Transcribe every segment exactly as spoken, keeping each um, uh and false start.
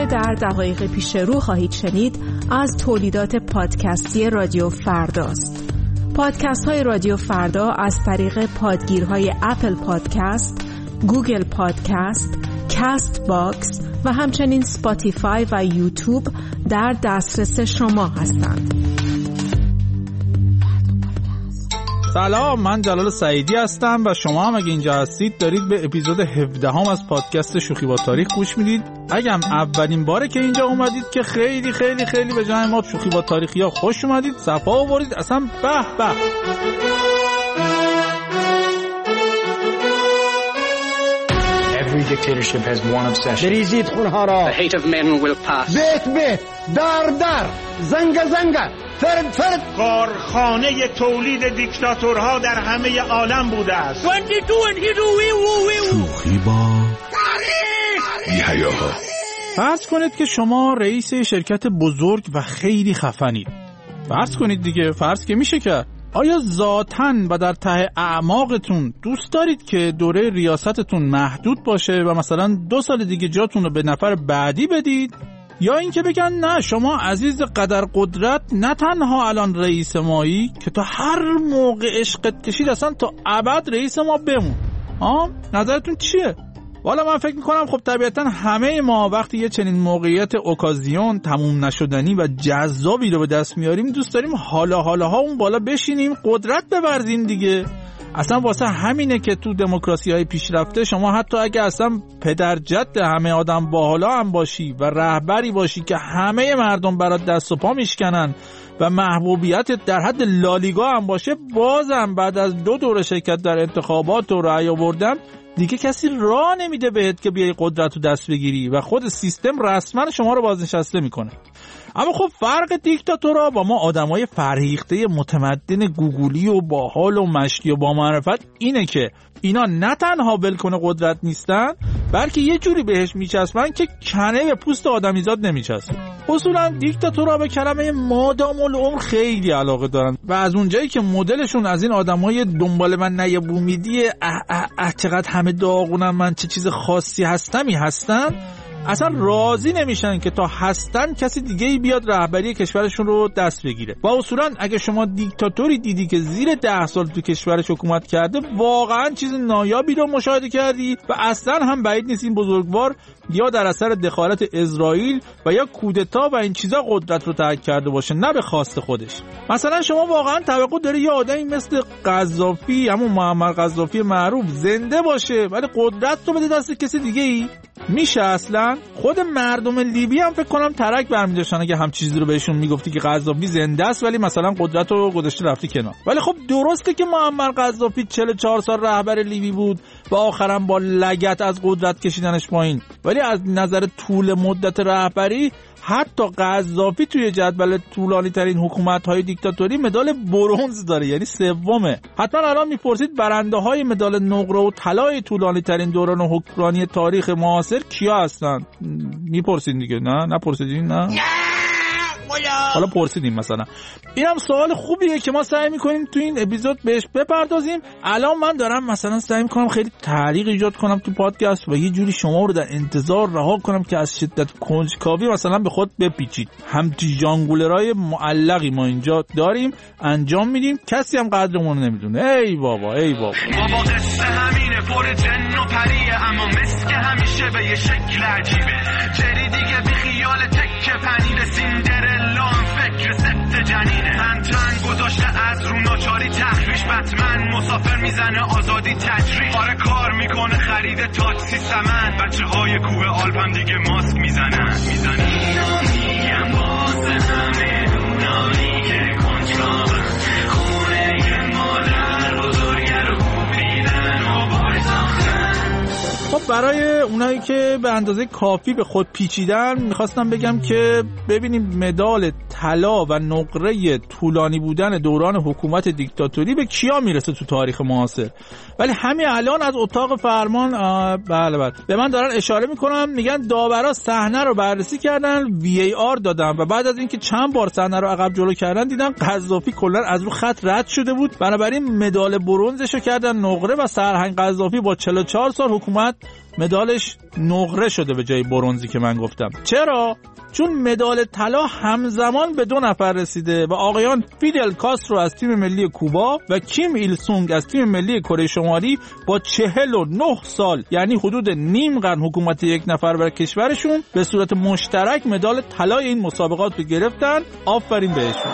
در دقایق پیش رو خواهید شنید از تولیدات پادکستی رادیو فرداست. پادکست های رادیو فردا از طریق پادگیرهای اپل پادکست، گوگل پادکست، کاست باکس و همچنین اسپاتیفای و یوتیوب در دسترس شما هستند. سلام، من جلال سعیدی هستم و شما هم اگه اینجا هستید دارید به اپیزود هفده هم از پادکست شوخی با تاریخ گوش میدید. اگه هم اولین باره که اینجا اومدید که خیلی خیلی خیلی به جای ما شوخی با تاریخی ها خوش اومدید، صفا آورید، اصلا به به. Every dictatorship has one obsession. بریزید خونها را. The hate of men will pass. بیت بیت، در در، زنگ زنگ، فرد فرد. کارخانه تولید دیکتاتورها در همه عالم بوده است. شوخی با تاریخ. یحیاها. فرض کنید که شما رئیس شرکت بزرگ و خیلی خفنید. فرض کنید دیگه، فرض که میشه که آیا ذاتاً و در ته اعماقتون دوست دارید که دوره ریاستتون محدود باشه و مثلا دو سال دیگه جاتون رو به نفر بعدی بدید؟ یا اینکه بگن نه، شما عزیز قدر قدرت نه تنها الان رئیس مایی که تا هر موقع عشقت کشید اصلا تا ابد رئیس ما بمون. آه نظرتون چیه؟ والا من فکر میکنم خب طبیعتا همه ما وقتی یه چنین موقعیت اوکازیون تموم نشدنی و جذابی رو به دست میاریم دوست داریم حالا حالا ها اون بالا بشینیم، قدرت بورزیم دیگه. اصلا واسه همینه که تو دموکراسی های پیشرفته شما حتی اگه اصلا پدر جد همه آدم باحالا هم باشی و رهبری باشی که همه مردم برات دست و پا میشکنن و محبوبیت در حد لالیگا هم باشه، بازم بعد از دو دوره شرکت در انتخابات و رأی آوردن دیگه کسی راه نمیده بهت که بیای قدرت رو دست بگیری و خود سیستم رسما شما رو بازنشسته میکنه. اما خب فرق دیکتاتورها با ما آدمای فرهیخته متمدن گوگولی و باحال و مشتی و با معرفت اینه که اینا نه تنها بالکن قدرت نیستن بلکه یه جوری بهش میچسبن که کنه به پوست آدمیزاد نمیچسبه. اصولا دیکتاتورها به کلمه مادام العمر خیلی علاقه دارن و از اونجایی که مدلشون از این آدمای دنبال من نیه بومیدی اه اه اه چقدر همه داغونن من چه چیز خاصی هستمی هستن، اصلا راضی نمیشن که تا هستن کسی دیگه ای بیاد رهبری کشورشون رو دست بگیره. و اصولا اگه شما دیکتاتوری دیدی که زیر ده سال تو کشورش حکومت کرده، واقعا چیز نایابی رو مشاهده کردی و اصلا هم بعید نیست این بزرگوار یا در اثر دخالت اسرائیل و یا کودتا و این چیزا قدرت رو ترک کرده باشه، نه به خواست خودش. مثلا شما واقعا توقع داری یه آدمی مثل قذافی، همون معمر قذافی معروف، زنده باشه ولی قدرت رو بده دست کسی دیگه ای؟ میشه اصلا؟ خود مردم لیبی هم فکر کنم ترک برمی‌داشتن اگه هم چیزی رو بهشون میگفتی که قذافی زنده است ولی مثلا قدرت رو گذاشته رفتی کنار. ولی خب درسته که معمر قذافی چهل و چهار سال رهبر لیبی بود و آخرام با لگد از قدرت کشیدنش پایین، ولی از نظر طول مدت رهبری حتی قذافی توی جدول طولانی ترین حکومت‌های دیکتاتوری مدال برنز داره، یعنی سومه. حتما الان میپرسید برنده های مدال نقره و طلای طولانی ترین دوران حکمرانی تاریخ معاصر کیا هستن؟ میپرسید دیگه، نه نپرسیدین؟ نه حالا پرسیدیم. مثلا اینم سوال خوبیه که ما سعی میکنیم تو این اپیزود بهش بپردازیم. الان من دارم مثلا سعی میکنم خیلی تعلیق ایجاد کنم تو پادکست و یه جوری شما رو در انتظار رها کنم که از شدت کنجکاوی مثلا به خود بپیچید. همچی جانگولرای معلقی ما اینجا داریم انجام میدیم، کسی هم قدرمون نمیدونه. ای بابا ای بابا بابا قصه همینه، پر جن و پریه، اما مسک همیشه به یه شکل عجیبه. جری دیگه بی خیال تکه پنیر سیندرلا هم فکر سفت جنینه. تن تن گذاشته از رو ناچاری تخریش، بتمن مسافر میزنه آزادی تجریش. آره کار میکنه خرید تاکسی سمن، بچه های کوه آلپم دیگه ماسک میزنن میزنن اینا میگم واسه همه دونانی که کنجکاون خونه یه مادر بزرگه رو کوبیدن و بای ساختن. خب برای اونایی که به اندازه کافی به خود پیچیدن میخواستم بگم که ببینیم مدال طلا و نقره طولانی بودن دوران حکومت دیکتاتوری به کیا میرسه تو تاریخ معاصر. ولی همین الان از اتاق فرمان بله بله به من دارن اشاره میکنن، میگن داورا صحنه رو بررسی کردن، وی ای آر دادن و بعد از اینکه چند بار صحنه رو عقب جلو کردن دیدن قذافی کلا از رو خط رد شده بود، بنابراین مدال برنزشو کردن نقره و سرهنگ قذافی با چهل و چهار سال حکومت مدالش نقره شده به جای برنزی که من گفتم. چرا؟ چون مدال طلا همزمان به دو نفر رسیده و آقایان فیدل کاسترو از تیم ملی کوبا و کیم ایل سونگ از تیم ملی کره شمالی با چهل و نه سال یعنی حدود نیم قرن حکومت یک نفر بر کشورشون به صورت مشترک مدال طلای این مسابقات رو گرفتن. آفرین بهشون.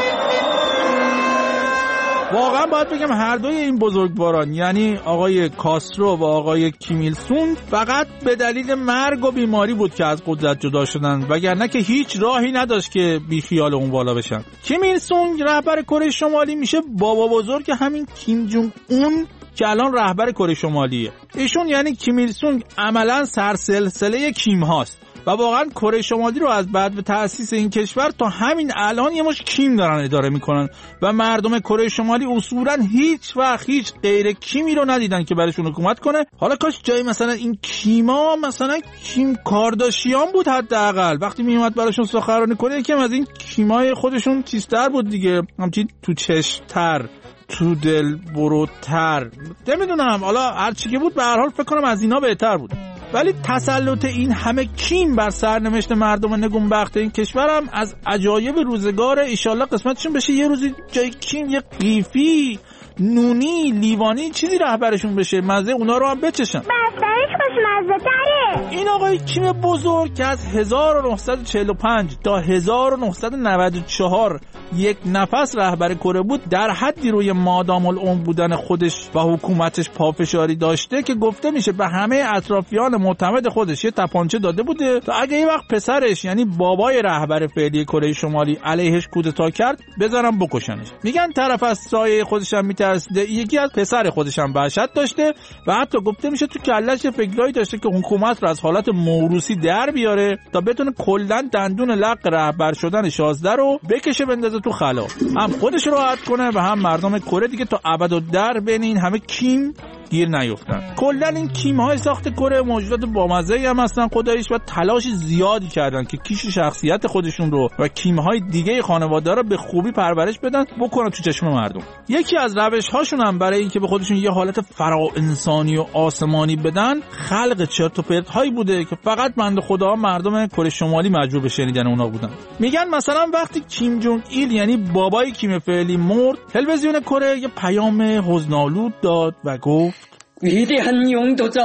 واقعا باید بگم هر دوی این بزرگواران یعنی آقای کاسترو و آقای کیم ایل سونگ فقط به دلیل مرگ و بیماری بود که از قدرت جدا شدن، وگرنه که هیچ راهی نداشت که بی خیال اون بالا بشن. کیم ایل سونگ رهبر کره شمالی میشه بابا بزرگ همین کیم جونگ اون که الان رهبر کره شمالیه. ایشون یعنی کیم ایل سونگ عملاً سرسلسله کیم هاست و واقعا کره شمالی رو از بعد به تأسیس این کشور تا همین الان یه مش کیم دارن اداره میکنن و مردم کره شمالی اصولا هیچ وقت هیچ غیر کیمی رو ندیدن که براشون حکومت کنه. حالا کاش جای مثلا این کیما مثلا کیم کارداشیان بود حداقل، وقتی میومد براشون سخنرانی کنه یکم از این کیمای خودشون چیزتر بود دیگه، همچین تو چشم‌تر، تو دل بروتر، نمیدونم حالا هر چی که بود به هر حال فکر کنم از اینا بهتر بود. ولی تسلط این همه کیم بر سرنوشت مردم نگونبخت این کشورم از عجایب روزگار. ایشالله قسمتشون بشه یه روزی جای کیم یه قیفی نونی لیوانی چیزی رهبرشون بشه، مزه اونا رو هم بچشن. بسترش خوشمزه تره. این آقای کیم بزرگ که از هزار و نهصد و چهل و پنج تا هزار و نهصد و نود و چهار یک نفس رهبر کره بود، در حدی روی مادام العمر بودن خودش و حکومتش پافشاری داشته که گفته میشه به همه اطرافیان معتمد خودش یه تپانچه داده بوده تا اگه یه وقت پسرش یعنی بابای رهبر فعلی کره شمالی علیهش کودتا کرد بذارم بکشنش. میگن طرف از سایه خودش هم میترسیده، یکی از پسر خودش هم وحشت داشته و حتی گفته میشه تو کلهش فکرایی داشته که حکومت رو از حالت موروثی در بیاره تا بتونه کلا دندون لق رهبر شدن شازده رو بکشه بندازه تو خلا، هم خودش راحت کنه و هم مردم کره دیگه تا ابد و در بین این همه کیم گیر نیفتن. کلا این کیم های ساخت کره موجودات بامزه‌ای هم هستن خداییش و تلاش زیادی کردن که کیش شخصیت خودشون رو و کیم های دیگه خانواده رو به خوبی پرورش بدن بکنن تو چشم مردم. یکی از روش هاشون هم برای اینکه به خودشون یه حالت فرا انسانی و آسمانی بدن خلق چرت و پرت هایی بوده که فقط بنده خدا مردم کره شمالی مجبور به شنیدن اونا بودن. میگن مثلا وقتی کیم جونگ ایل یعنی بابای کیم فعلی مرد، تلویزیون کره یه پیام حزن‌آلود داد و گفت 위대한 용도자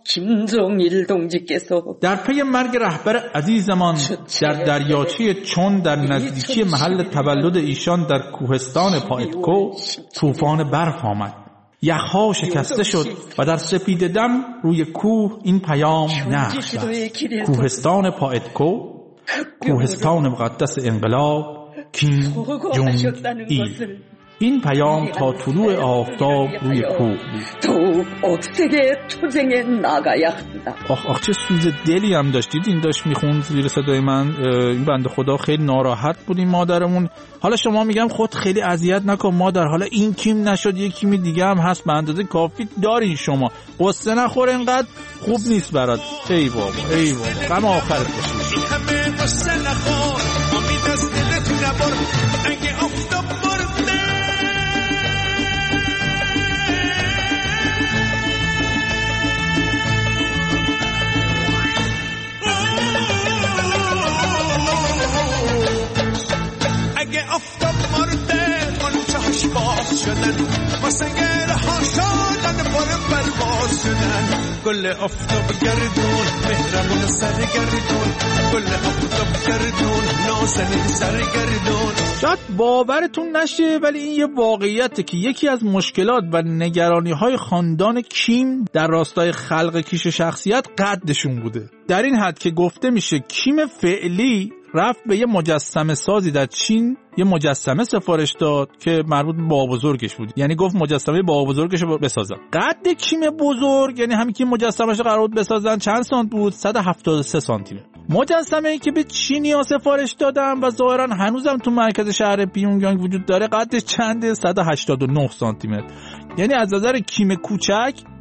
김정일 동지께서 در پی مرگ رهبر عزیزمان در دریاچه چون در نزدیکی محل تولد ایشان در کوهستان پایدکو طوفان برف آمد. یخها شکسته شد و در سپید دم روی کوه این پیام نقش بست: کوهستان پایدکو، کوهستان مقدس انقلاب، کیم جونگ ایل. این پیام تا طلوع آفتاب روی کوه تو اکسیژن توجنگ ناگایا خدا. آخ آخ چه سوز دلی هم داشتید. این داشت میخوند زیر صدای من. این بنده خدا خیلی ناراحت بود این مادرمون. حالا شما میگم خود خیلی اذیت نکن مادر، حالا این کیم نشد یه کیم دیگه هم هست به اندازه کافی دارین، شما قصه نخور اینقدر خوب نیست برات. ای بابا ای بابا غم آخرت باشید. همه قصه نخور امید از دلت نبر اگه آفتاب اگه آفتاب مرده قنچه‌هاش باز شدن واسه گره‌ها شدن پر پرواز شدن. گل آفتاب گردون مهربون سرگردون، گل آفتاب گردون نازنین سرگردون. شاید باورتون نشه ولی این یه واقعیته که یکی از مشکلات و نگرانی‌های خاندان کیم در راستای خلق کیش شخصیت قدشون بوده، در این حد که گفته میشه کیم فعلی رفت به یه مجسمه سازی در چین یه مجسمه سفارش داد که مربوط به بابا بزرگش بود، یعنی گفت مجسمه بابا بزرگش رو بسازن. قد کیم بزرگ یعنی همین که مجسمه‌اش قرار بود بسازن چند سانت بود؟ صد و هفتاد و سه سانتی متر. مجسمه‌ای که به چینی‌ها سفارش دادن و ظاهراً هنوزم تو مرکز شهر پیونگیانگ وجود داره قدش چنده؟ صد و هشتاد و نه سانتی متر. یعنی از نظر کیم کوچک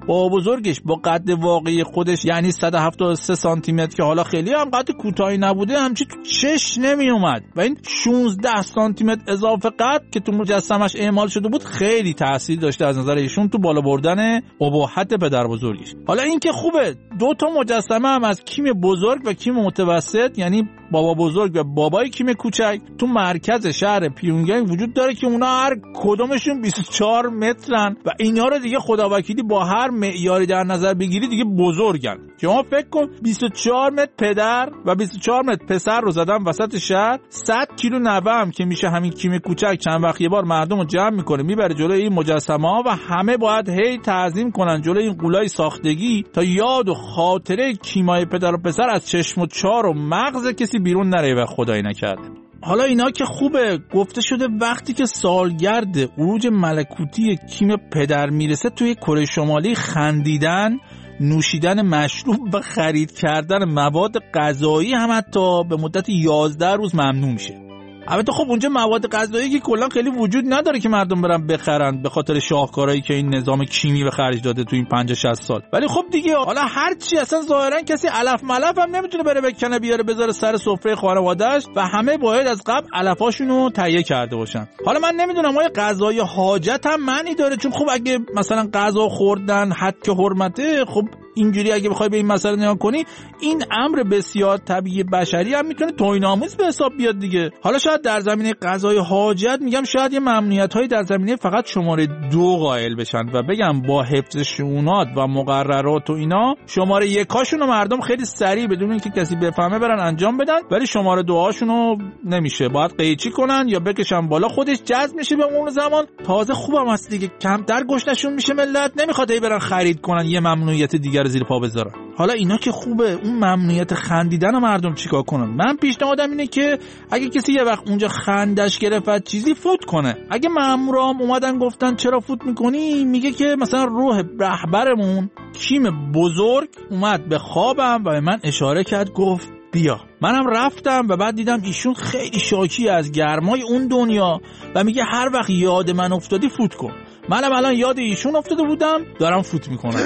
بابا بزرگش با قد واقعی خودش یعنی صد و هفتاد و سه سانتی متر که حالا خیلی هم قد کوتاهی نبوده همچی تو چش نمی اومد و این شانزده سانتی متر اضافه قد که تو مجسمش اعمال شده بود خیلی تاثیر داشته از نظر ایشون تو بالا بردن ابهت پدر بزرگش. حالا این که خوبه دو تا مجسمه هم از کیم بزرگ و کیم متوسط یعنی بابا بزرگ و بابای کیم کوچک تو مرکز شهر پیونگیانگ وجود داره که اونا هر کدومشون بیست و چهار مترن و اینا رو دیگه خداوکیلی با هر معیاری در نظر بگیری دیگه بزرگن. شما فکر کن بیست و چهار متر پدر و بیست و چهار متر پسر رو زدن وسط شهر، صد کیلو نوه هم که میشه همین کیم کوچک چند وقت یه بار مردم رو جمع میکنه میبره جلوی این مجسمه ها و همه باید هی تعظیم کنن جلوی این قولای ساختگی تا یاد و خاطره کیمای پدر و پسر از چشم و چار و مغز کسی بیرون نره و خدایی نکرده. حالا اینا که خوبه، گفته شده وقتی که سالگرد عروج ملکوتی کیم پدر میرسه توی کره شمالی خندیدن، نوشیدن مشروب و خرید کردن مواد غذایی هم حتی به مدت یازده روز ممنوع میشه. البته خب اونجا مواد غذایی که کلا خیلی وجود نداره که مردم برن بخرن به خاطر شاهکارهایی که این نظام کیمی به خرج داده تو این پنجاه شصت سال. ولی خب دیگه حالا هر چی اصلا ظاهرا کسی علف ملف هم نمیتونه بره بکنه بیاره بذاره سر سفره خانواده‌اش و همه باید از قبل علفاشونو تهیه کرده باشن. حالا من نمیدونم آیا غذای حاجت هم معنی داره، چون خب اگه مثلا غذا خوردن حد که حرمته، خب اینجوری اگه بخوای به این مسئله نگاه کنی این امر بسیار طبیعی بشری هم میتونه توهین‌آمیز به حساب بیاد دیگه. حالا شاید در زمینه غذای حاجت میگم شاید یه ممنوعیت‌های در زمینه فقط شماره دو قائل بشن و بگم با حفظ شؤونات و مقررات و اینا شماره یکاشون رو مردم خیلی سریع بدون اینکه کسی بفهمه برن انجام بدن، ولی شماره دوهاشون رو نمیشه، باید قیچی کنن یا بکشن بالا، خودش جذب میشه به اون زمان. تازه خوبم هست دیگه، کمتر گشنشون میشه، ملت نمیخواد ای برن خرید کنن یه ممنوعیت دیگر زیر پا بذارن. حالا اینا که خوبه، اون ممنوعیت خندیدن مردم چیکار کنن؟ من پیشنهادم اینه که اگه کسی یه وقت اونجا خندش گرفت چیزی فوت کنه. اگه مامورام اومدن گفتن چرا فوت میکنی، میگه که مثلا روح رهبرمون کیم بزرگ اومد به خوابم و به من اشاره کرد گفت بیا. منم رفتم و بعد دیدم ایشون خیلی شاکی از گرمای اون دنیا و میگه هر وقت یاد من افتادی فوت کن. منم الان یاد ایشون افتاده بودم دارم فوت میکنم.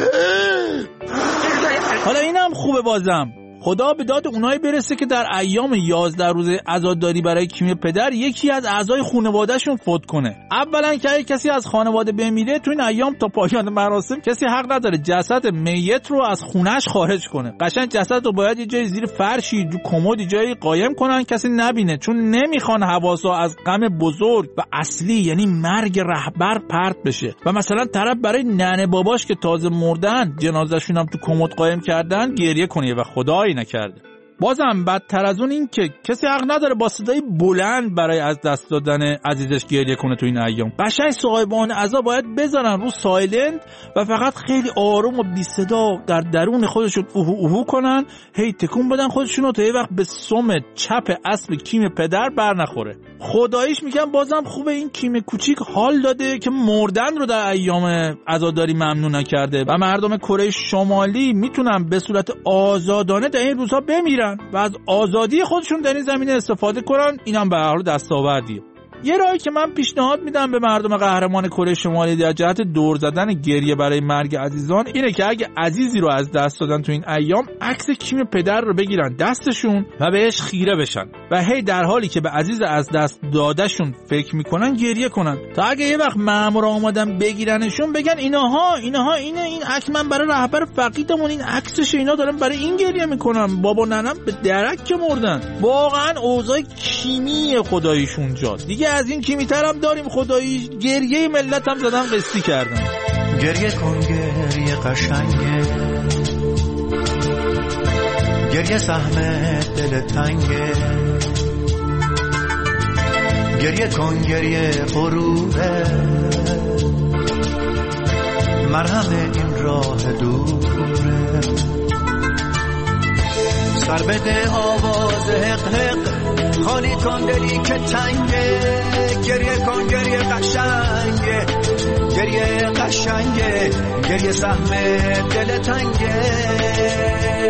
حالا اینم خوبه، بازم خدا به داد اونایی برسه که در ایام یازده روز عزاداری برای کیم پدر یکی از اعضای خانواده‌شون فوت کنه. اولا که اگه کسی از خانواده بمیره تو این ایام تا پایان مراسم کسی حق نداره جسد میت رو از خونش خارج کنه. قشنگ جسد رو باید یه جای زیر فرشی جو کمدی جایی قایم کنن کسی نبینه، چون نمیخوان حواسا از غم بزرگ و اصلی یعنی مرگ رهبر پرت بشه و مثلا طرف برای ننه باباش که تازه مردن جنازه‌شون هم تو کمد قایم کردن گریه کنه و خدا نکرده. بازم بدتر از اون این که کسی حق نداره با صدای بلند برای از دست دادن عزیزش گریه کنه تو این ایام. قشنگ صاحبان عزا باید بذارن رو سایلنت و فقط خیلی آروم و بی صدا در درون خودشون اوهو اوهو کنن، هی تکون بدن خودشونو تا یه وقت به سم چپ اسب کیم پدر بر نخوره. خداییش میگم بازم خوبه این کیم کوچیک حال داده که مردن رو در ایام عزاداری ممنوع نکرده و مردم کره شمالی میتونن به صورت آزادانه در این روزها بمیرن و از آزادی خودشون در این زمینه استفاده کنن. اینم به هر حال دستاوردیه. یه راهی که من پیشنهاد میدم به مردم قهرمان کره شمالی در جهت دور زدن گریه برای مرگ عزیزان اینه که اگه عزیزی رو از دست دادن تو این ایام عکس کیم پدر رو بگیرن دستشون و بهش خیره بشن و هی در حالی که به عزیز از دست دادشون فکر میکنن گریه کنن تا اگه یه وقت مامورا اومدن بگیرنشون بگن اینها اینها اینه این عکس من برای رهبر فقیدمون این عکسش، اینا دارن برای این گریه میکنن، بابا ننم به درک که مردن. واقعا اوضاع کیمی خداییشون جاست دیگه. از این کیمی‌تر هم داریم خدایی، گریه ملت هم زدن قصی کردن. گریه کن گریه قشنگه، گریه سهم دل تنگه، گریه کن گریه غروبه، مرهم این راه دوره، سر بده آواز حق حق، خالی کن دلی که تنگه، گریه کن گریه قشنگه، گریه قشنگه، گریه سهم دل تنگه،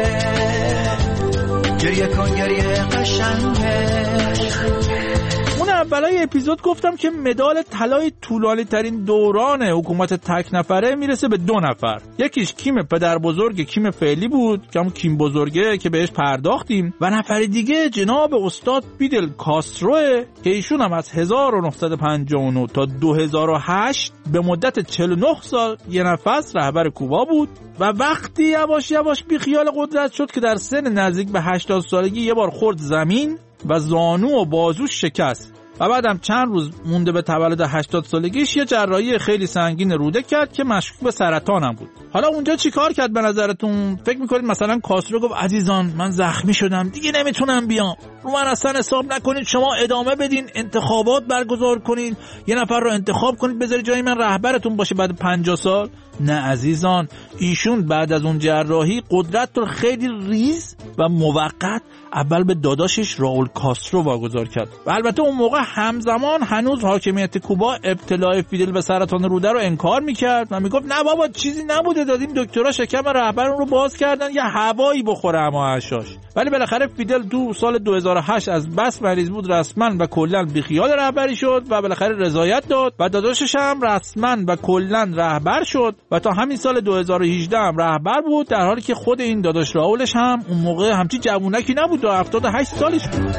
گریه کن گریه قشنگه. اون اولای اپیزود گفتم که مدال طلای طولانی ترین دوران حکومت تک نفره میرسه به دو نفر. یکیش کیم پدر بزرگ کیم فعلی بود که همون کیم بزرگه که بهش پرداختیم، و نفر دیگه جناب استاد فیدل کاستروه که ایشون هم از هزار و نهصد و پنجاه و نه تا دو هزار و هشت به مدت چهل و نه سال یه نفس رهبر کوبا بود و وقتی یواش یواش بی خیال قدرت شد که در سن نزدیک به هشتاد سالگی یه بار خورد زمین و زانو و بازوش شکست و بعدم چند روز مونده به تولد هشتاد سالگیش یه جراحی خیلی سنگین روده کرد که مشکوک به سرطان هم بود. حالا اونجا چی کار کرد به نظرتون؟ فکر میکنید مثلا کاسترو گفت عزیزان من زخمی شدم دیگه نمیتونم بیام، رو من اصلا حساب نکنید، شما ادامه بدین، انتخابات برگزار کنین، یه نفر رو انتخاب کنید بذارید جای من رهبرتون باشه بعد پنجاه سال؟ نه عزیزان، ایشون بعد از اون جراحی قدرت رو خیلی ریز و موقت اول به داداشش راول کاسترو واگذار کرد و البته اون موقع همزمان هنوز حاکمیت کوبا ابتلای فیدل به سرطان روده رو انکار میکرد و میگفت نه بابا چیزی نبوده، دادیم دکترها شکم رهبر اون رو باز کردن یه هوایی بخوره اما هشاش. ولی بالاخره فیدل تو سال دو هزار و هشت از بس مریض بود رسما و کلا بیخیال رهبری شد و بالاخره رضایت داد و داداشش هم رسما و کلا رهبر شد و تا همین سال دو هزار و هجده هم رهبر بود، در حالی که خود این داداش راولش هم اون موقع همچین جوونکی نبود، هفتاد و هشت سالش بود.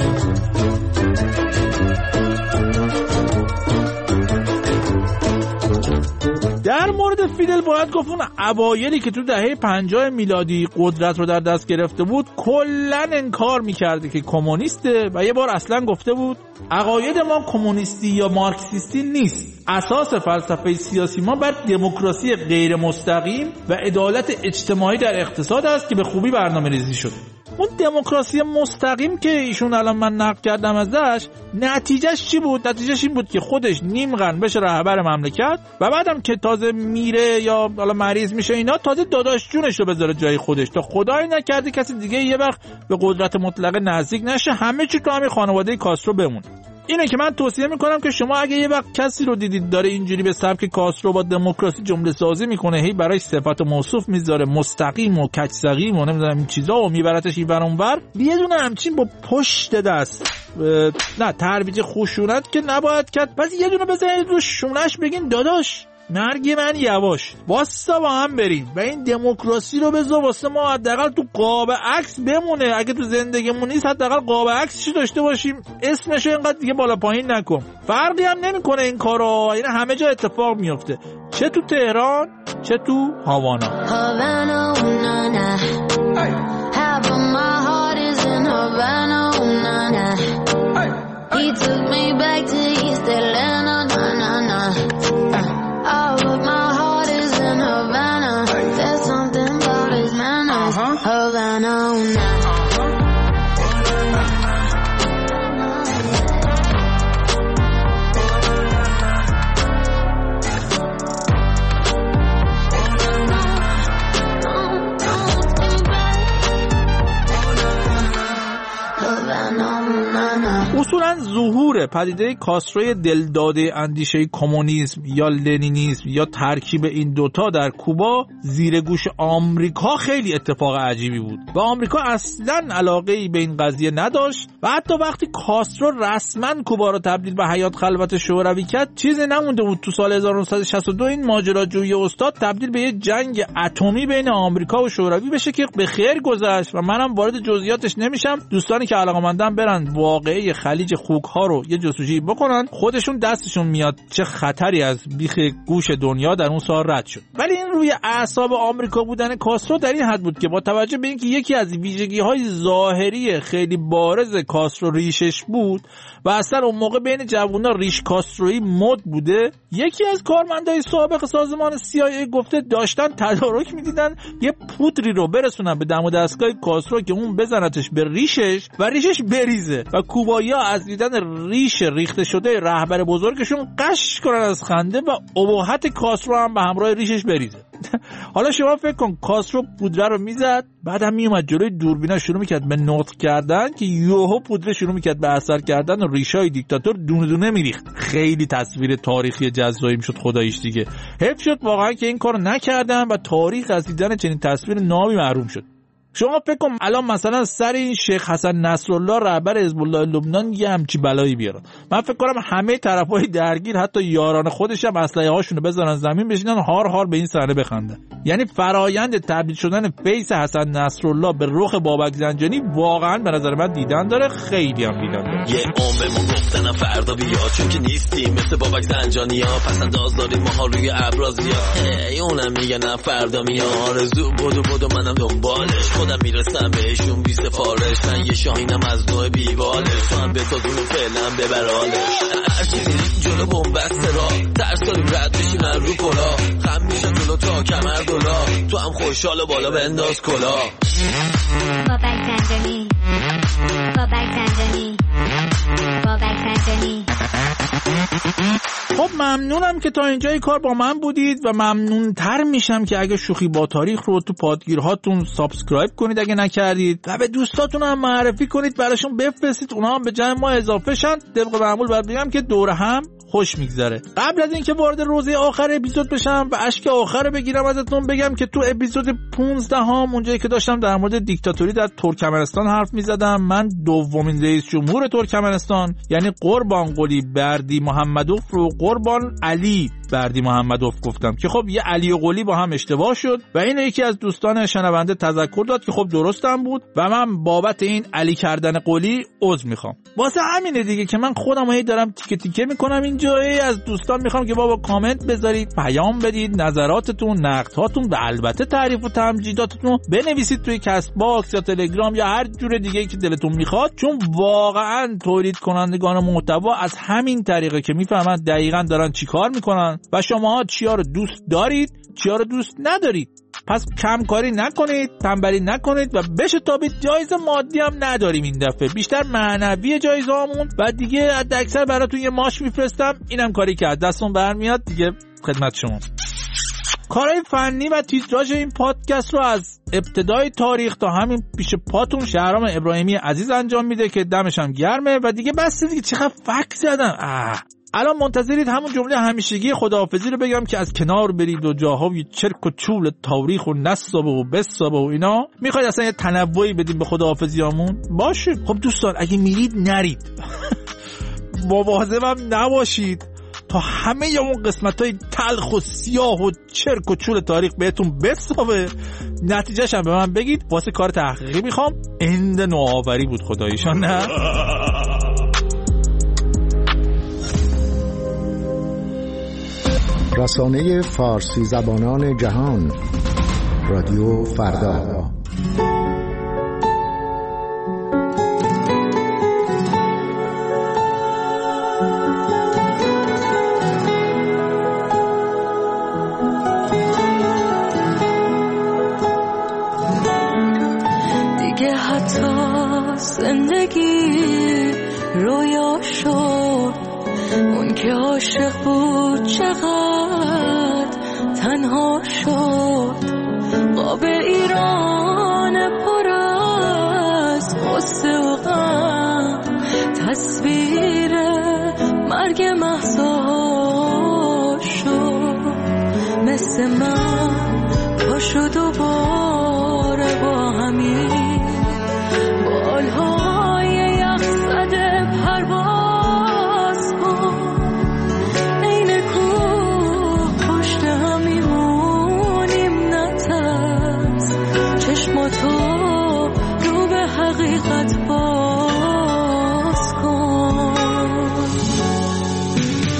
در مورد فیدل باید گفت اون اوایلی که تو دهه پنجاه میلادی قدرت رو در دست گرفته بود کلن انکار میکرده که کمونیسته و یه بار اصلا گفته بود عقاید ما کمونیستی یا مارکسیستی نیست، اساس فلسفه سیاسی ما بر دموکراسی غیر مستقیم و عدالت اجتماعی در اقتصاد است که به خوبی برنامه‌ریزی شده. اون دموکراسی مستقیم که ایشون الان من نقد کردم ازش، نتیجهش چی بود؟ نتیجهش این بود که خودش نیم قرن بشه رهبر مملکت و بعدم که تازه میره یا حالا مریض میشه اینا تازه داداش جونش رو بذاره جای خودش تا خدای نکرده کسی دیگه یه وقت به قدرت مطلقه نزدیک نشه، همه چی تو همین خانواده کاسترو بمونه. اینه که من توصیه میکنم که شما اگه یه وقت کسی رو دیدید داره اینجوری به سبک کاسترو با دموکراسی جمله سازی میکنه، هی برای صفت و موصوف میذاره مستقیم و کج‌سقیم و نمیدونم این چیزا و میبرتش این ور اون ور، یه دونه همچین با پشت دست نه ترویج خشونت که نباید کرد، پس یه دونه بزنید رو شونش بگین داداش مرگ من یواش واسه با هم بریم و این دموکراسی رو بذار واسه ما حداقل تو قاب عکس بمونه، اگه تو زندگیمون نیست حداقل قاب عکسش داشته باشیم، اسمشو اینقدر دیگه بالا پایین نکن. فرقی هم نمیکنه این کارا، این همه جا اتفاق میفته، چه تو تهران چه تو هاوانا. هاوانا اونانا half of my heart is in Havana اونانا he took me back to East Atlanta na na na all of my heart is in Havana. There's something about his manners. Havana, nah. اصولا ظهور پدیده کاستروی دلداده اندیشه کمونیسم یا لنینیسم یا ترکیب این دوتا در کوبا زیر گوش آمریکا خیلی اتفاق عجیبی بود و آمریکا اصلا علاقه‌ای به این قضیه نداشت و حتی وقتی کاسترو رسما کوبا رو تبدیل به حیات خلوت شوروی کرد چیزی نمونده بود تو سال هزار و نهصد و شصت و دو این ماجراجویی استاد تبدیل به یه جنگ اتمی بین آمریکا و شوروی بشه که به خیر گذشت و منم وارد جزئیاتش نمیشم. دوستانی که علاقه‌مندن برن واقعه خلیج خوک ها رو یه جستجویی بکنن، خودشون دستشون میاد چه خطری از بیخ گوش دنیا در اون سال رد شد. ولی این روی اعصاب آمریکا بودن کاسترو در این حد بود که با توجه به اینکه یکی از ویژگی‌های ظاهری خیلی بارز کاسترو ریشش بود و اصلا اون موقع بین جوونا ریش کاسترویی مد بوده، یکی از کارمندای سابق سازمان سی آی ای گفته داشتن تدارک میدیدن یه پودری رو برسونن به دم و دستگاه کاسترو که اون بزنتش به ریشش و ریشش بریزه و کوبایی‌ها از دیدن ریش ریخته شده رهبر بزرگشون قش کنن از خنده و ابهت کاسترو هم به همراه ریشش بریزه. حالا شما فکر کن کاسترو پودره رو میزد، بعدم میومد جلوی دوربینا شروع میکرد به نطق کردن که یوهو پودره شروع میکرد به اثر کردن و ریشای دیکتاتور دونه دونه میریخت. خیلی تصویر تاریخی جذابی میشد خداییش دیگه. حیف شد واقعا که این کارو نکردن و تاریخ از دیدن چنین تصویر نابی محروم شد. شما فکر کن الان مثلا سر این شیخ حسن نصرالله رهبر حزب الله لبنان یه همچی بلایی بیارن، من فکر کنم همه طرفای درگیر حتی یاران خودش هم اسلحه هاشونو بذارن زمین بشینن هار هار به این صحنه بخندن. یعنی فرایند تبدیل شدن فیس حسن نصرالله به رخ بابک زنجانی واقعا به نظر من دیدن داره، خیلی هم دیدن داره. یه عمر ما گفتن فردا بیا چون که نیستیم مثل بابک زنجانی ها، پس انداز داریم ما ها روی ابرازی ها، ای اونم میگه نه فردا میاد، آرزو بدو بدو منم دنبالش، خودم میرسم بهشون بی سفارش، من یه شاهینم از نوع بیوالش، تو هم بساز اونو فعلا ببرالش، هر چیزی جلو بومبسته را ترس داریم رد بشیم رو کلا، خم میشم جلو تا کمر دولا، تو هم خوشحال و بالا بنداز کلا. بابک زنجانی بابک زنجانی بابک زنجانی. خب ممنونم که تا اینجای کار با من بودید و ممنونتر میشم که اگه شوخی با تاریخ رو تو پادگیرهاتون سابسکرایب کنید اگه نکردید و به دوستاتون هم معرفی کنید، براشون بفرستید اونا هم به جمع ما اضافه شن. طبق معمول باید بگم که دور هم خوش میگذره. قبل از اینکه وارد روزه آخر اپیزود بشم و اشک آخر بگیرم ازتون بگم که تو اپیزود پانزده هم اونجایی که داشتم در مورد دیکتاتوری در ترکمنستان حرف میزدم، من دومین رئیس جمهور ترکمنستان یعنی قربان قلی بردی محمدوف رو قربان علی بردی محمدوف گفتم که خب یه علی و قلی با هم اشتباه شد و اینو یکی از دوستان شنونده تذکر داد که خب درستم بود و من بابت این علی کردن قلی عذر میخوام. واسه همینه دیگه که من خودم هی دارم تیکه تیکه میکنم اینجا، از دوستان میخوام که بابا کامنت بذارید، پیام بدید، نظراتتون، نقدهاتون و البته تعریف و تمجیداتتون بنویسید توی کست باکس یا تلگرام یا هر جور دیگه‌ای که دلتون میخواد، چون واقعا تولید کنندگان محتوا از همین طریقه که میفهمن دقیقاً دارن چیکار میکنن و شماها چیا رو دوست دارید چیا رو دوست ندارید. پس کمکاری نکنید، تنبلی نکنید و بشتابید. جایزه مادی هم نداریم این دفعه، بیشتر معنوی جایزه هامون و دیگه حداکثر براتون یه ماش میفرستم، اینم کاری که از دستون برمیاد دیگه خدمت شما. کارهای فنی و تیتراژ این پادکست رو از ابتدای تاریخ تا همین پیش پاتون شهرام ابراهیمی عزیز انجام میده که دمش هم گرمه و دیگه بس دیگه چقدر فک زدم. اه الان منتظرید همون جمله همیشگی خداحافظی رو بگم که از کنار برید و جاهای چرک و چول تاریخ و نسابه و بسابه و اینا. میخواید اصلا یه تنوعی بدیم به خداحافظیامون؟ باشه. خب دوستان اگه میرید نرید مواظبم نباشید تا همه اون قسمت‌های تلخ و سیاه و چرک و چول تاریخ بهتون بسابه، نتیجهش هم به من بگید. واسه کار تحقیقی میخوام. اند نوآوری بود خداییشان. نه رسانه فارسی زبانان جهان، رادیو فردا. دیگه حتی زندگی رویا شد، اون که عاشق بود چقدر تنها شد. قاب ایران پر از غصه و غم، تصویر مرگ مهسا شد. مثل من پاشو دوباره با همین بالهای یخ زده پرواز کن. این کوه پشت هم میمونیم نترس، چشماتو رو به حقیقت باز کن.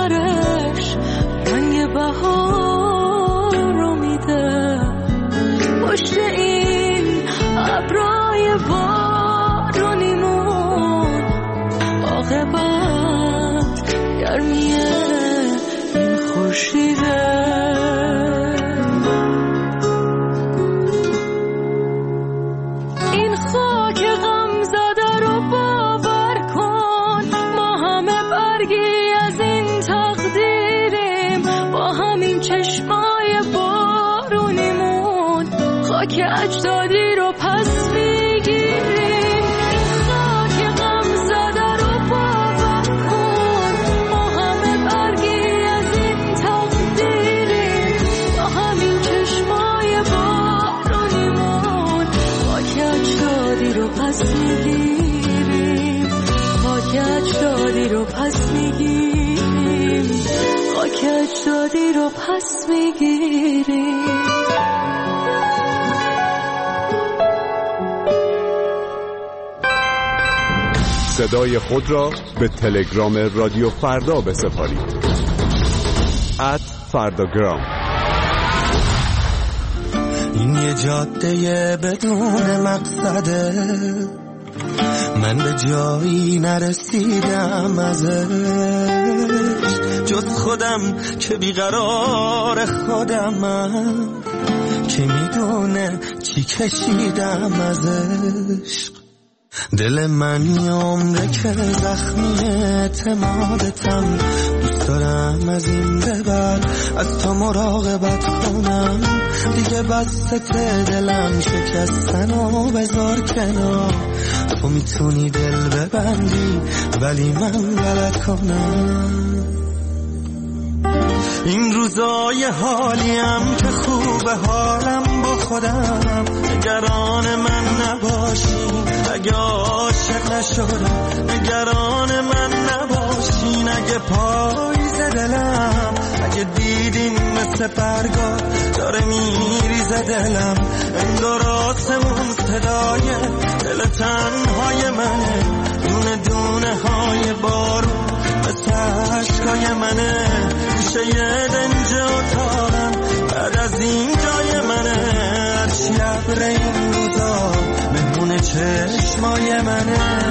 آخرش رنگ بهار رو میده. پشت این ابرای بارونیمون عاقبت گرمیه این خورشیده. این خاک غم زده رو باور کن، ما همه برگی از این تقدیریم. با همین چشمای بارونیمون خاک اجدادی رو پس میگیریم. این خاک غم زده رو باور کن، ما همه برگی از این تقدیریم. با همین چشمای بارونیمون خاک اجدادی رو پس میگیریم. خاک اجدادی رو پس میگیریم. خاک اجدادی رو پس میگیریم. صدای خود را به تلگرام رادیو فردا بسپارید. ات فرداگرام. این یه جاده بدون مقصده، من به جایی نرسیدم ازش، جز خودم که بیقرار خودمم، که میدونه چی کشیدم ازش. دل من یه عمره که زخمی اعتمادتم، دوست دارم از این به بعد از تو مراقبت کنم. دیگه بسته دلم شکستن و بذار کنار. تو میتونی دل ببندی ولی من غلط کنم. این روزای حالیم که خوبه حالم با خودم، نگران من نباشین اگه عاشق نشدم. نگران من نباشین اگه پاییز دلم، اگه دیدین مثل برگا داره میریزه دلم. انگار آسمون صدای دل تنهای منه، دونه دونه های بارون مثل عشقای منه. گوشه یه دنج اتاقم بعد از این جای منه، هرچی ابر این روزا مهمون چشمای منه.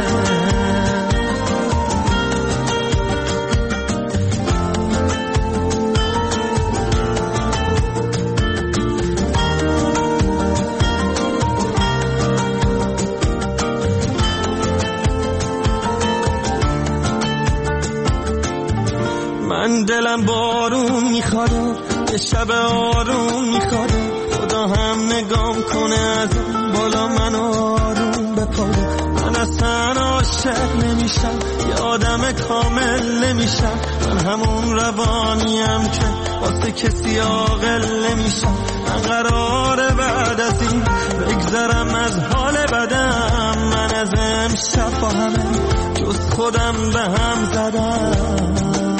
من دلم بارون میخواد، یه شب آروم میخواد. خدا هم نگام کنه از اون بالا من آروم بپاره. من اصلا عاشق نمیشم، یه آدم کامل نمیشم. من همون روانیم که واسه کسی عاقل نمیشم. من قراره بعد از این بگذرم از حال بدم. من از امشب با همه جز خودم به هم زدم.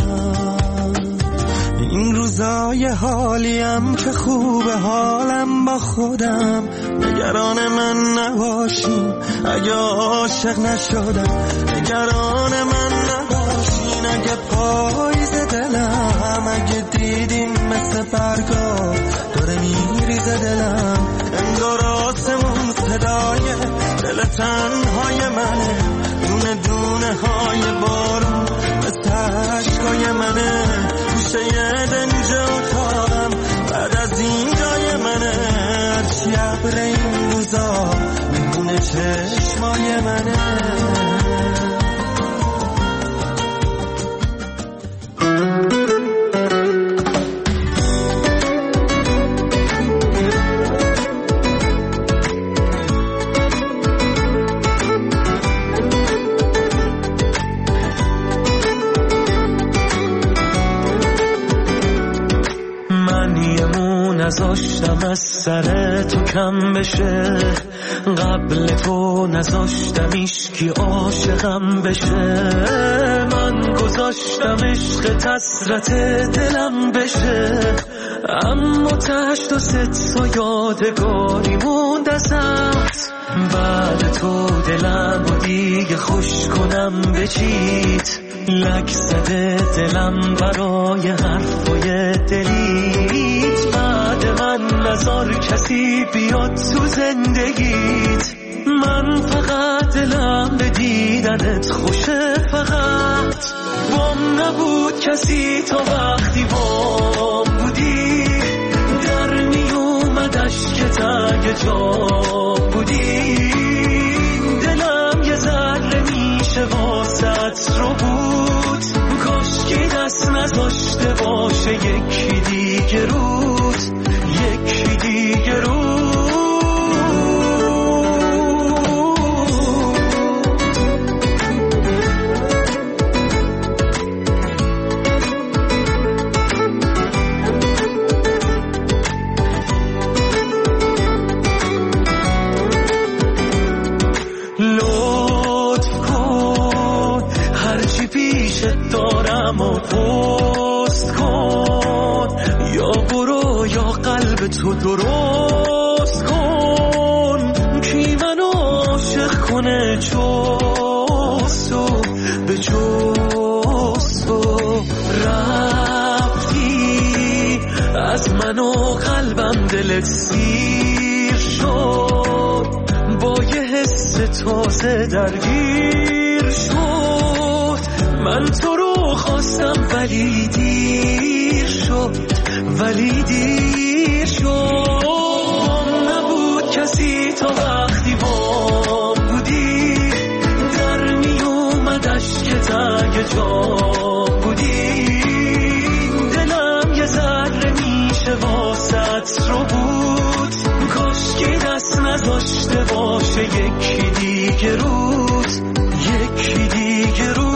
این روزای حالیم که خوبه حالم با خودم، نگران من نباشین اگه عاشق نشدم. نگران من نباشین اگه پاییز دلم، اگه دیدین مثل برگا داره میریزه دلم. انگار آسمون صدای دل تنهای منه، دونه دونه های بارون مثل عشقای منه. گوشه یه دنج اتاقم بعد از این جای منه، هرچی ابر این روزا مهمون چشمای منه. نذاشتم از سر تو کم بشه، قبل تو نذاشتم ایشکی عاشقم بشه. من گذاشتم عشق حسرت دلم بشه، اما تشت و ست سا یادگاری موند ازت. بعد تو دلم و دیگه خوش کنم به چیت، لک زده دلم برای حرفای دلیت. بعد من نذار کسی بیاد تو زندگیت. من فقط دلم به دیدنت خوشه، فقط بام نبود کسی تا وقتی بام بودی. در می اومدش که تگ جام بودی. دلم یه ذره میشه واسط رو بود. کاش که دست نذاشته باشه یکی دیگه رود، یکی دیگه رود. دارم و پست کن، یا برو یا قلب تو درست کن. کی منو عاشق کنه جستو به جستو. رفتی از منو قلبم دلت سیر شد. با یه حس تازه درگیر شد. من تو رو خواستم ولی دیر شد، ولی دیر شد. نبود کسی تا وقتی بام بودی. در می اومدش که تگ جام بودی. دلم یه ذره میشه واسط رو بود. کاش که دست نذاشته باشه یکی دیگه رود، یکی دیگه رود.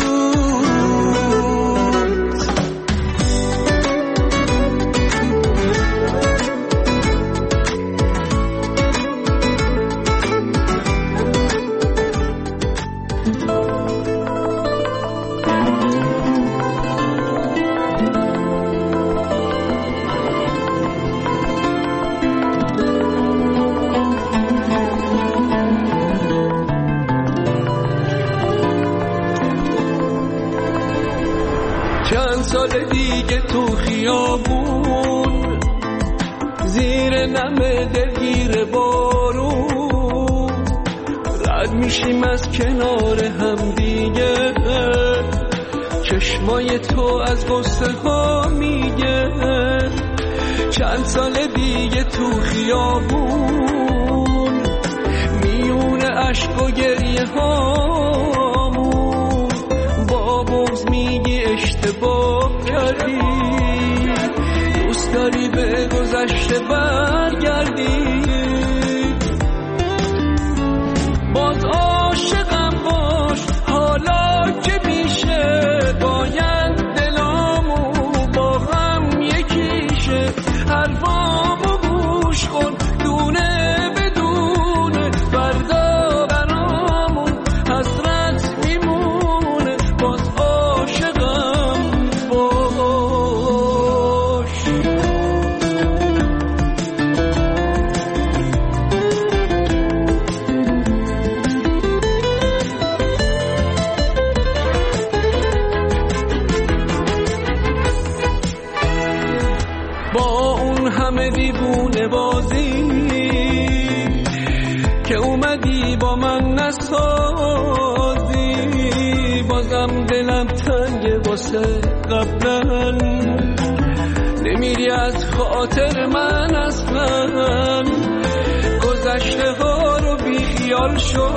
سال دیگه تو خیابون، زیر نم دلگیر بارون، رد میشیم از کنار هم دیگه. چشمای تو از غصه ها میگه. چند سال دیگه تو خیابون، میونه عشق و گریه هامون، با بغض میگی اشتباه کردی. دوست داری به گذشته برگردی. باز عاشقم باش حالا که میشه. باید دلامو با هم یکیشه. حرفامو گوش کن دونه بدونه. فردا برامون حسرت میمونه. باز عاشقم باش. با اون همه دیوونه بازی که اومدی با من نسازی، بازم دلم تنگه واسه قبلا. نمیری از خاطر من اصلا. گذشته ها رو بی خیال شو.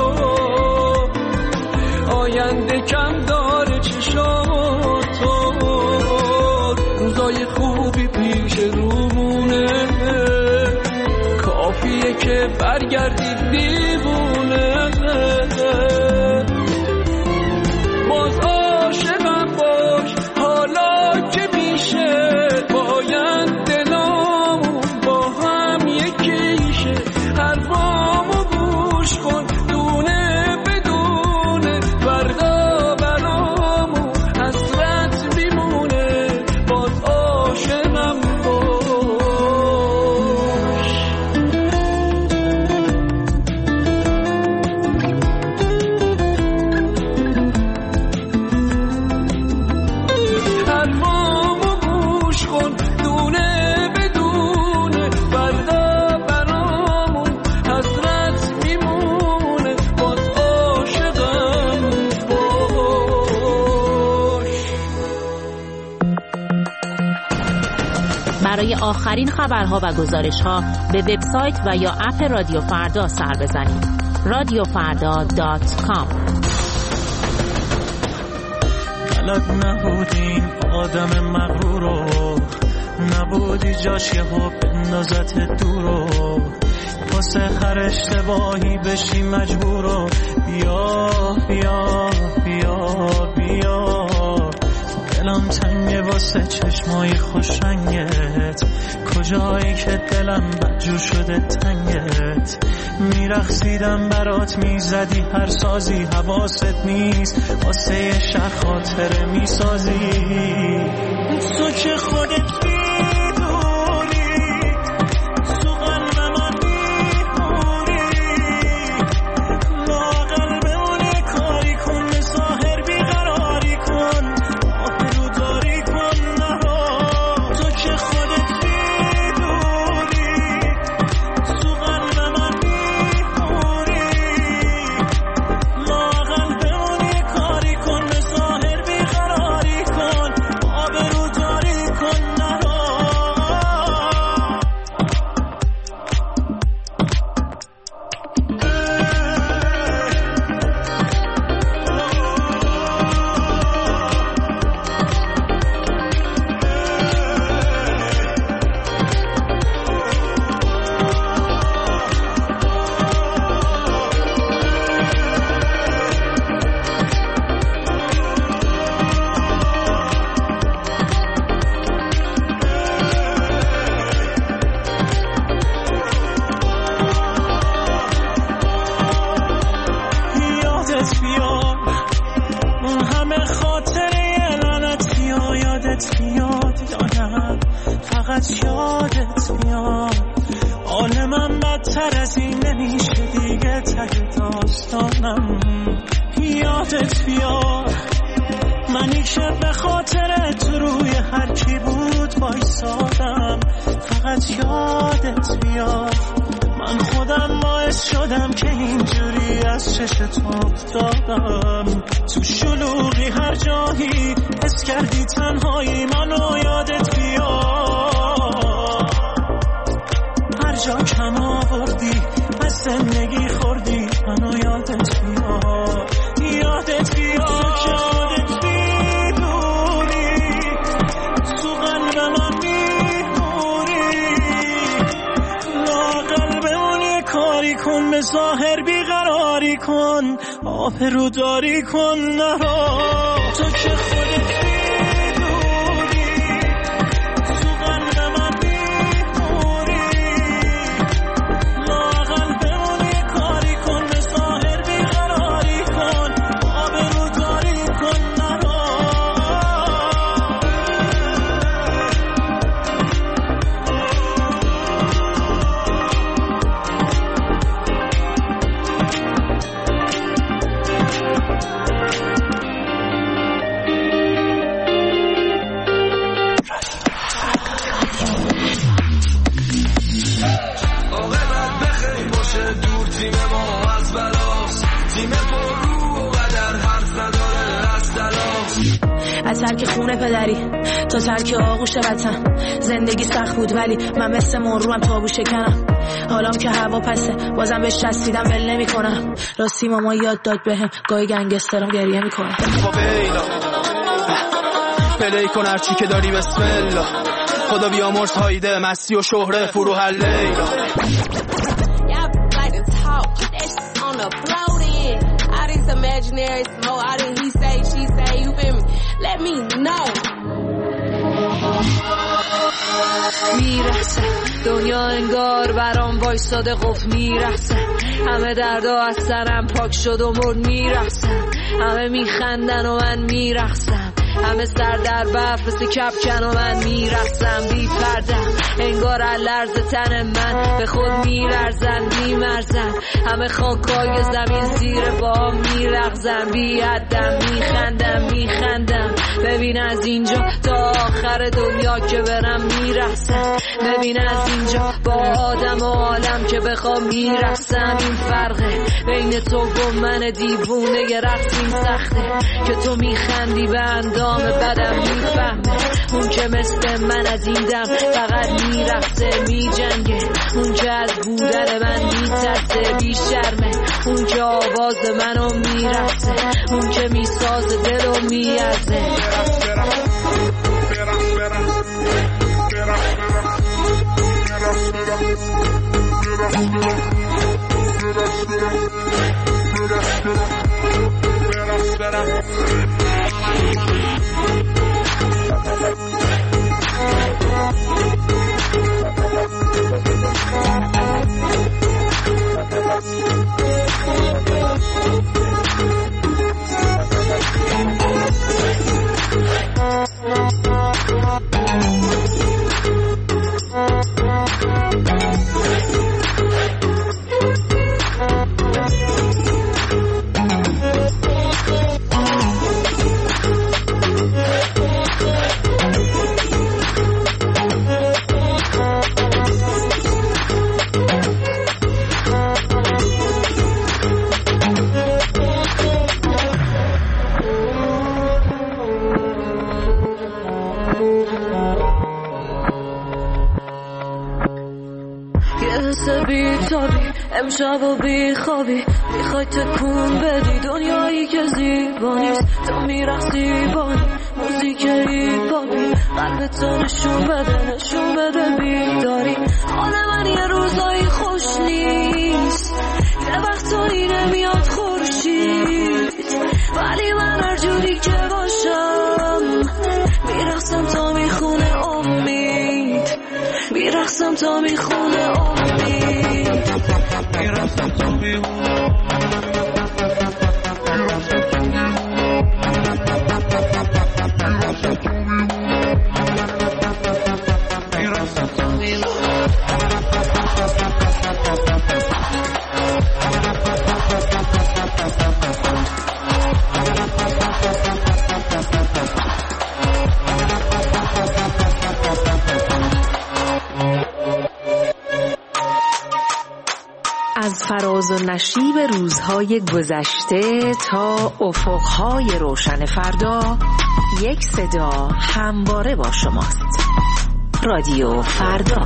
آینده کم داره چشاتو. روزای خوبی پیش رومونه. کافیه که برگردی دیوونه. باز عاشقم باش حالا که میشه. باید دلامون با هم یکیشه. حرفامو گوش کن دونه بدونه. فردا برامون حسرت میمونه. باز عاشقم باش. برای آخرین خبرها و گزارش‌ها به وبسایت و یا اپ رادیو فردا سر بزنید. رادیو فردا دات کام. بلد نبودی این آدم مغرورو، نبودی جاش یهو بندازت دورو، واسه هر اشتباهی بشی مجبورو. بیا بیا بیا بیا دلم تنگه واسه چشمای خوش رنگت، کجایی که دلم بدجور شده تنگت. میرقصیدم برات میزدی هر سازی، حواست نیست واسه یه شهر خاطره میسازی. تو که خودت تو شلوغی هر جایی حس کردی تنهایی، منو یادت بیاد. هر جا کم آوردی از زندگی خوردی، منو یادت بیاد. یادت بیاد که خودت بیدونی، تو قلب من میمونی. لااقل بمونی کاری کن، به ظاهر بیقراری کن، آبرو داری کن نرا. تو که خودت میدونی، تو قلب من میمونی. لااقل بمونی کاری کن، به ظاهر بیقراری کن، آبرو داری کن نرا. از ترک خونه پدری تا ترک آغوش وطن، زندگی سخت بود ولی من مثل مروم تابو شکنم. حالام که هوا پسه بازم بهش چسبیدم ول نمی کنم. راستی ماما یاد داد بهم گاهی گنگسترم گریه می کنم. پلی کن هرچی که داری بسم الله، خدا بیامرز هایده مستی و شهره فرو هر لیلا. Imaginary smoke, I didn't he say, she say, you feel me? Let me know. میرسه دنیا انگار برام وایساده قفل میرسه، همه دردا از سرم پاک شد و مرد میرسن، همه میخندن و من میرقصم، همه سر در برف مثل کپکن و من میرقصم بی پردم، انگار لرز تن من به خود میلرزن میمرزن، همه خاکای زمین زیر پا میرقصن بی حدم میخندم میخندم. ببین از اینجا تا آخر دنیا که برم میرقصم، ببین از اینجا با آدم و عالم که بخوام میرقصم. این فرقه بین تو و من دیوونه رقص این سخته که تو میخندی به اندام بدم میفهمه، اون که مثل من از این دم فقط میرقصه میجنگه، اون که از بودن من میترسه بی شرمه، اون که آواز منو میرقصه، اون که میسازه دلو میارزه. امشب و بی خوابی میخوای تکون بدی دنیایی که زیبا نیست، تو میرقصی بانی موزیک هیپاپی، قلبت تو نشون بده نشون بده بیداری. حال من یه روزایی خوش نیست، یه وقتایی نمیاد خورشید، ولی من هر جوری که باشم میرقصم تا میخونه امید، میرقصم تا میخونه امید. میرقصم تا میخونه از فراز و نشیب روزهای گذشته تا افقهای روشن فردا، یک صدا همواره با شماست. رادیو فردا.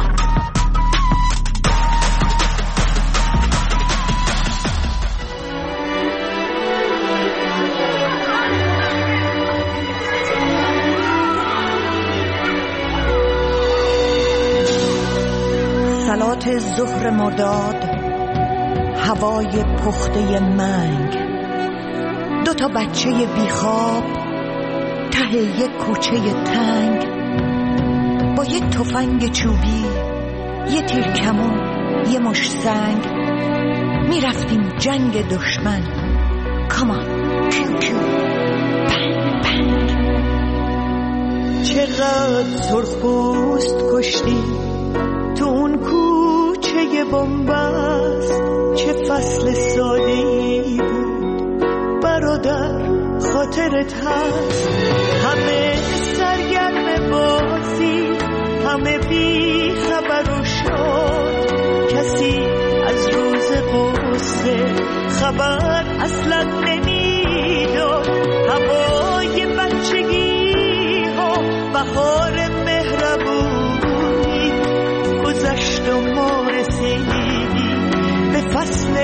صلات ظهر مرداد، هوای پخته منگ، دو تا بچه بیخواب ته یک کوچه تنگ، با یه تفنگ چوبی، یه تیر کمون، یه مش سنگ، میرفتیم جنگ دشمن. کامان پیو پیو بنگ بنگ. چقدر سرخپوست کشتی تو اون کوچه بنبست، چه فصل ساده‌ای بود برادر خاطرت هست. همه سرگرم بازی، همه بی خبر و شاد، کسی از روز غصه خبر اصلا نمیداد. هوای بچگی ها، بهار مهربونی گذشت و ما رسیدیم به فصل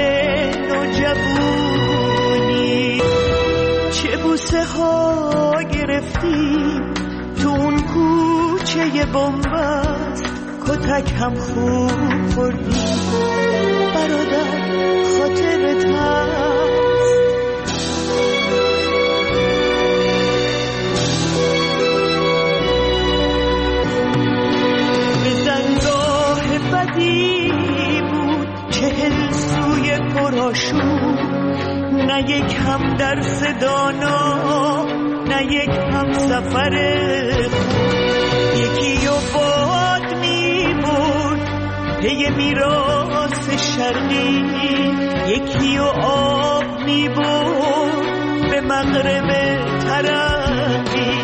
نوجوانی. چه بوسه ها گرفتیم تو اون کوچه بنبست، کتک هم خوب خوردیم برادر خاطرت هست. به زنگاه بدی بود چهل سوی پرآشوب، نه یک هم درس دانا، نه یک هم سفر خوب. یکی و باد میبرد پی میراث شرقی، یکی و آب میبرد به مغرب ترقی.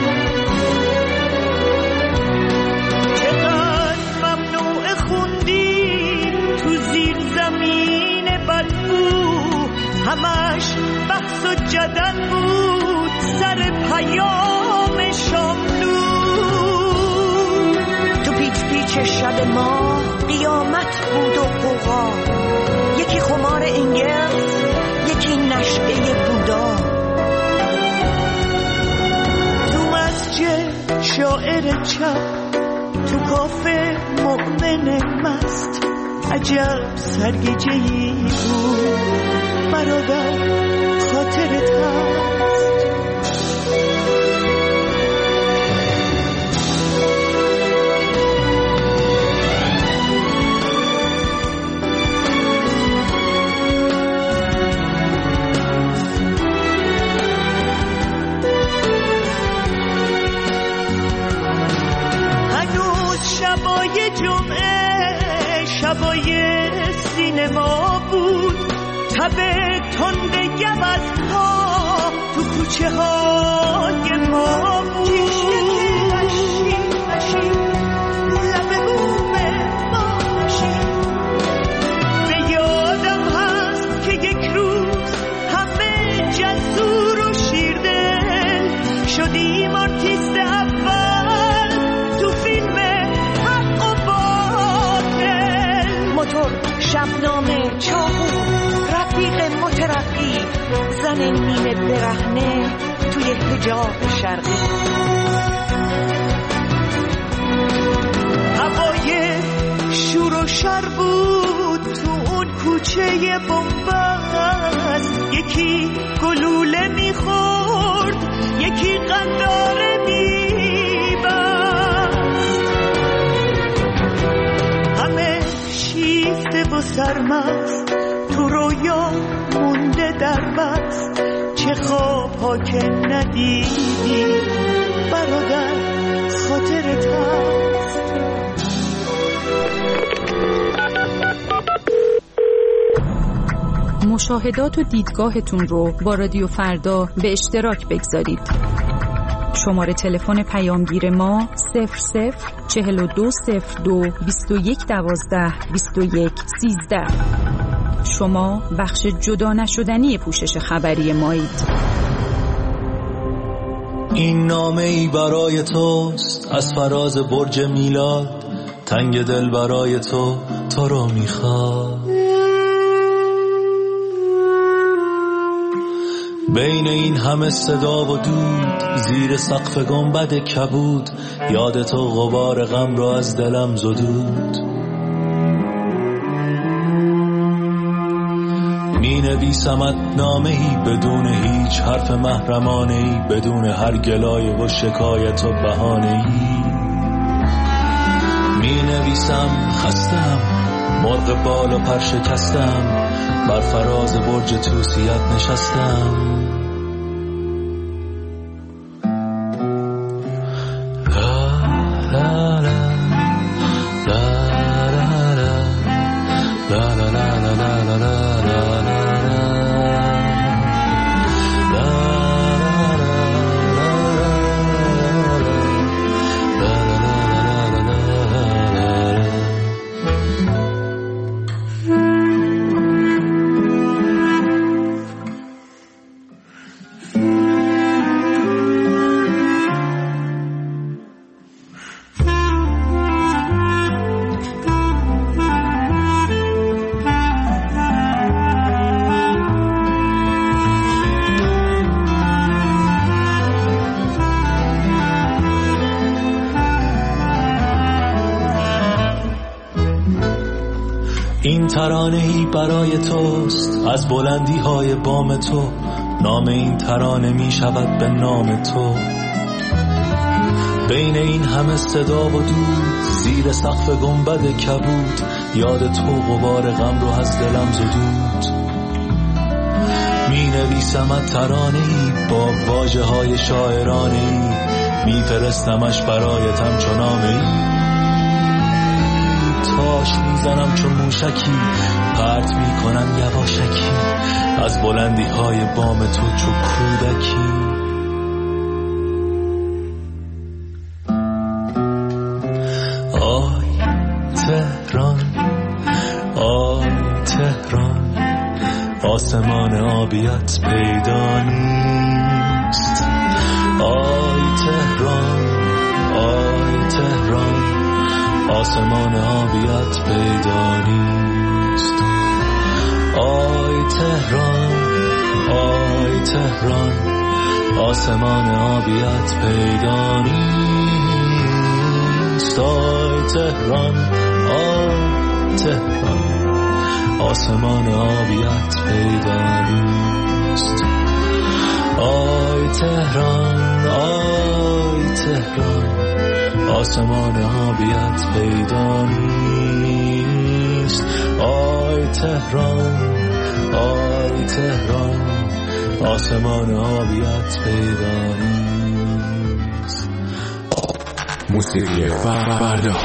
چقدر ممنوع خوندی تو زیر زمین بدبو، همش بحث و جدل بود سر پیام شاملو. حیات بود و قوقا، یکی خمار انگلز، یکی نشعه بودا. تو مسجد شاعر چپ، تو کافه مؤمن مست، عجب سرگیجه‌ای بود برادر خاطرت هست. شبای جمعه شبای سینما بود، تب تند گوزها تو کوچه های ما بود. کشک نشی نشی لب بومه ما نشی. به یادم هست که یک روز همه جسور و شیردل شدیم آرتیست اول تو فیلم موتور، شبنامه، چاقو، رفیق مترقی، زن نیمه برهنه توی حجاب شرقی. هوای شور و شر بود تو اون کوچه بنبست، یکی گلوله میخورد یکی قنداره میبست. همه شیفته و سرمست تو رویا مونده در بست. چه خواب ها که ندیدی برادر خاطرت هست. مشاهدات و دیدگاهتون رو با رادیو فردا به اشتراک بگذارید. شماره تلفن پیامگیر ما صفر صفر چهل و دو صفر دو بیست و یک دوازده بیست و یک سیزده. شما بخش جدا نشدنی پوشش خبری مایید. این نامه ای برای توست از فراز برج میلاد، تنگ دل برای تو تو رو میخواد. بین این همه صدا و دود، زیر سقف گنبد کبود، یاد تو غبار غم را از دلم زدود. می نویسمت نامه‌ای بدون هیچ حرف محرمانه‌ای، بدون هر گلایه و شکایت و بهانه‌ای. می نویسم خستم، مرغ بال و پر شکستم، بر فراز برج توسیت نشستم. این ترانه‌ای برای توست از بلندی های بام تو، نام این ترانه می شود به نام تو. بین این همه صدا و دود، زیر سقف گنبد کبود، یاد تو غبار غم رو از دلم زدود. می نویسمت ترانه‌ای با واژه های شاعرانه‌ای، می فرستمش برایتم چو نامه‌ای. تاش میزنم چون موشکی، پرت میکنم یواشکی، از بلندی های بام تو چو کودکی. آی تهران، آی تهران، آسمان آبیت پیدا نیست. آی تهران، آی تهران، آسمان آبیت پیدا نیست. آی تهران آی تهران آسمان آبیت پیدا نیست. آی تهران آی تهران آسمان آبیت پیدا نیست. آی تهران آی تهران آسمان آبیت پیدا نیست. آی تهران آی تهران آسمان آبیت پیدا نیست. موسیقی فردا.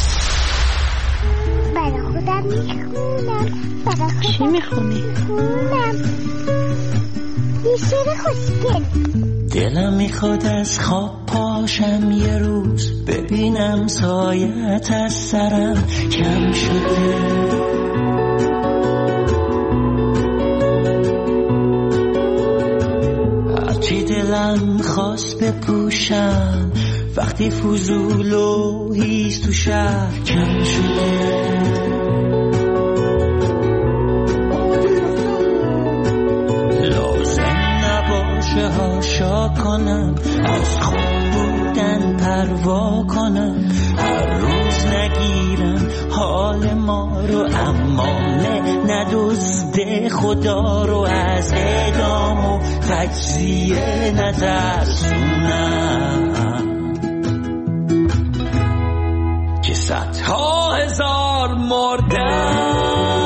برای خودم میخونم. چی میخونی؟ میخونم یه شعر خوشگل. دلم میخواد از خواب پاشم یه روز، ببینم سایت از سرم کم شده. هرچی دلم خواست بپوشم، وقتی فضول و هیز تو شهر کم شده. هاشا کنم از خود بودن پروا کنم، هر روز نگیرم حال ما رو، اما ندزده خدا رو، از اعدام و تجزیه نترسونم که صدها هزار مردم.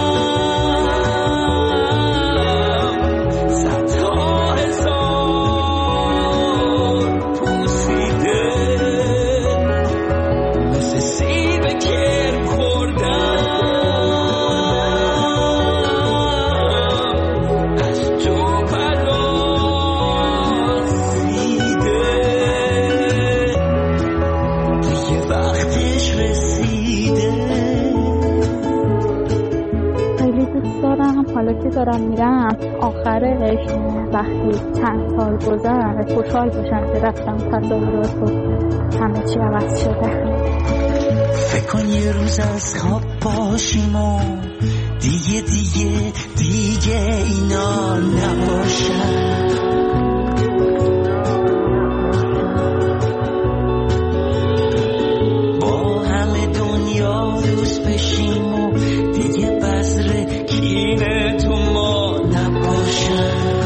حالا که دارم میرم آخرش وقتی چند سال گذشت خوشحال باشم که رفتم تظاهرات و همه چی عوض شده. فکر کن یه روز از خواب باشیم و دیگه دیگه دیگه اینا نباشن. با همه دنیا دوست بشیم و دیگه بذره کینه تو ما نباشن.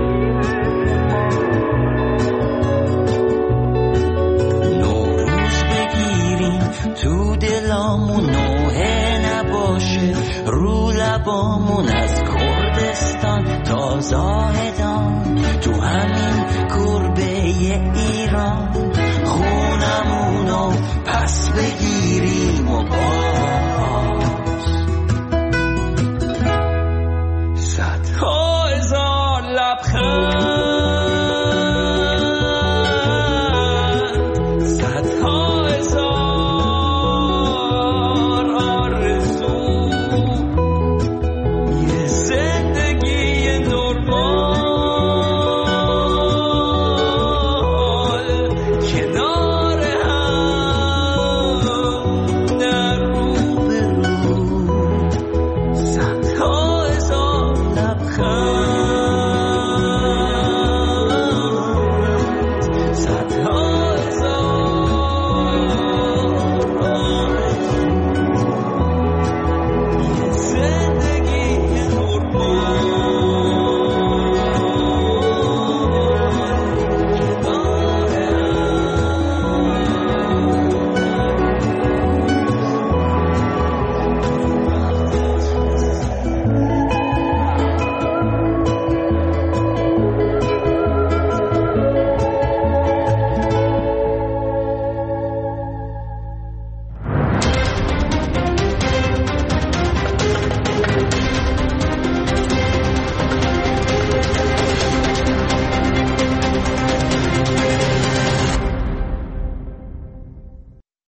نوروز بگیریم تو دلامون، نوحه نباشه رو لبامون، از کردستان تا زاهدان تو همین گربه ایران خونمونو پس بگیر.